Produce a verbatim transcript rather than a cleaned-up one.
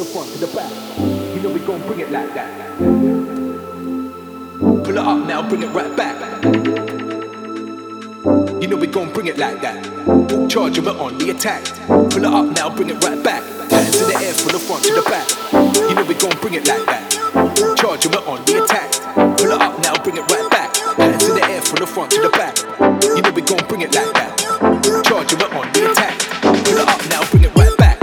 front to the back. You know we gon' bring it like that. Pull it up now, bring it right back. You know we gon' bring it like that. Full charge and we're on the attack. Pull it up now, bring it right back. Hands in the air from the front to the back. You know we gon' bring it like that. Full charge and we're on the attack. Pull it up now, bring it right back. Hands in the air from the front to the back. You know we gon' bring it like that. Full charge and we're on the attack. Pull it up now, bring it right back.